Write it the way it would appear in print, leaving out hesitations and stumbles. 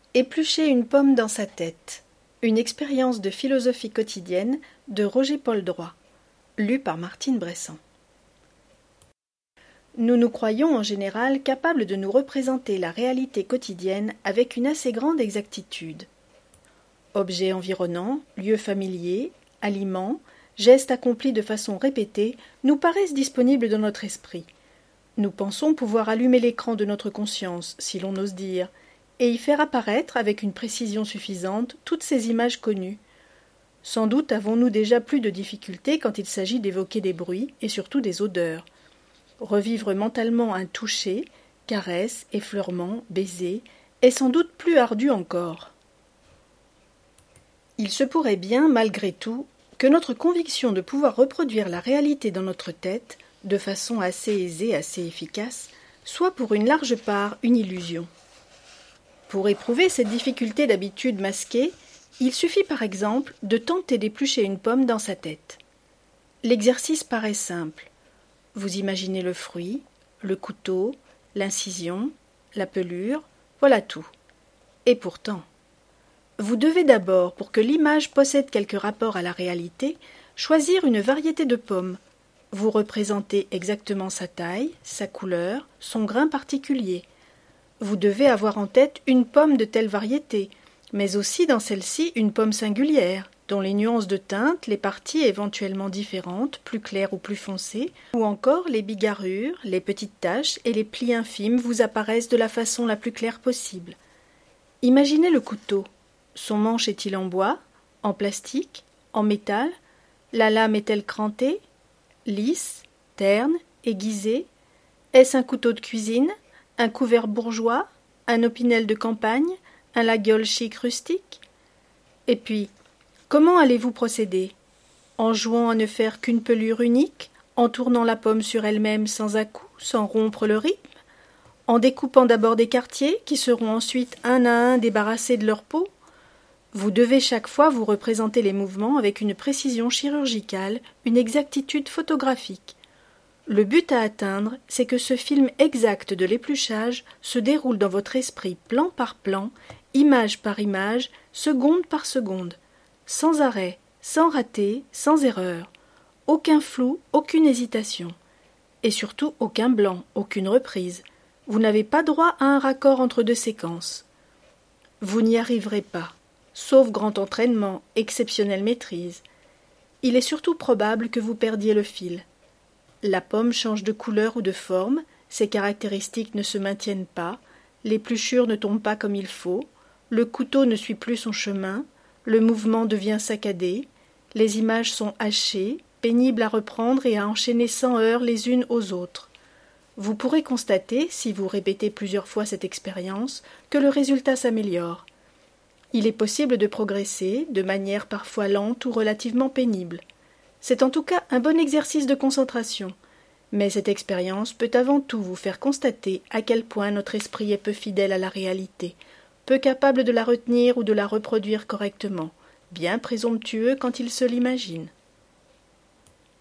Éplucher une pomme dans sa tête. Une expérience de philosophie quotidienne de Roger-Paul Droit. Lu par Martine Bressan. Nous nous croyons en général capables de nous représenter la réalité quotidienne avec une assez grande exactitude. Objets environnants, lieux familiers, aliments, gestes accomplis de façon répétée nous paraissent disponibles dans notre esprit. Nous pensons pouvoir allumer l'écran de notre conscience, si l'on ose dire, et y faire apparaître avec une précision suffisante toutes ces images connues. Sans doute avons-nous déjà plus de difficultés quand il s'agit d'évoquer des bruits et surtout des odeurs. Revivre mentalement un toucher, caresse, effleurement, baiser, est sans doute plus ardu encore. Il se pourrait bien, malgré tout, que notre conviction de pouvoir reproduire la réalité dans notre tête, de façon assez aisée, assez efficace, soit pour une large part une illusion. Pour éprouver cette difficulté d'habitude masquée, il suffit par exemple de tenter d'éplucher une pomme dans sa tête. L'exercice paraît simple. Vous imaginez le fruit, le couteau, l'incision, la pelure, voilà tout. Et pourtant, vous devez d'abord, pour que l'image possède quelque rapport à la réalité, choisir une variété de pommes. Vous représentez exactement sa taille, sa couleur, son grain particulier. Vous devez avoir en tête une pomme de telle variété, mais aussi dans celle-ci une pomme singulière, dont les nuances de teinte, les parties éventuellement différentes, plus claires ou plus foncées, ou encore les bigarrures, les petites taches et les plis infimes vous apparaissent de la façon la plus claire possible. Imaginez le couteau. Son manche est-il en bois, en plastique, en métal? La lame est-elle crantée, lisse, terne, aiguisée? Est-ce un couteau de cuisine? Un couvert bourgeois, un opinel de campagne, un laguiole chic rustique? Et puis, comment allez-vous procéder? En jouant à ne faire qu'une pelure unique, en tournant la pomme sur elle-même sans à-coups, sans rompre le rythme? En découpant d'abord des quartiers, qui seront ensuite un à un débarrassés de leur peau? Vous devez chaque fois vous représenter les mouvements avec une précision chirurgicale, une exactitude photographique. Le but à atteindre, c'est que ce film exact de l'épluchage se déroule dans votre esprit plan par plan, image par image, seconde par seconde, sans arrêt, sans raté, sans erreur. Aucun flou, aucune hésitation. Et surtout aucun blanc, aucune reprise. Vous n'avez pas droit à un raccord entre deux séquences. Vous n'y arriverez pas, sauf grand entraînement, exceptionnelle maîtrise. Il est surtout probable que vous perdiez le fil. La pomme change de couleur ou de forme, ses caractéristiques ne se maintiennent pas, l'épluchure ne tombe pas comme il faut, le couteau ne suit plus son chemin, le mouvement devient saccadé, les images sont hachées, pénibles à reprendre et à enchaîner sans heurts les unes aux autres. Vous pourrez constater, si vous répétez plusieurs fois cette expérience, que le résultat s'améliore. Il est possible de progresser, de manière parfois lente ou relativement pénible. C'est en tout cas un bon exercice de concentration, mais cette expérience peut avant tout vous faire constater à quel point notre esprit est peu fidèle à la réalité, peu capable de la retenir ou de la reproduire correctement, bien présomptueux quand il se l'imagine.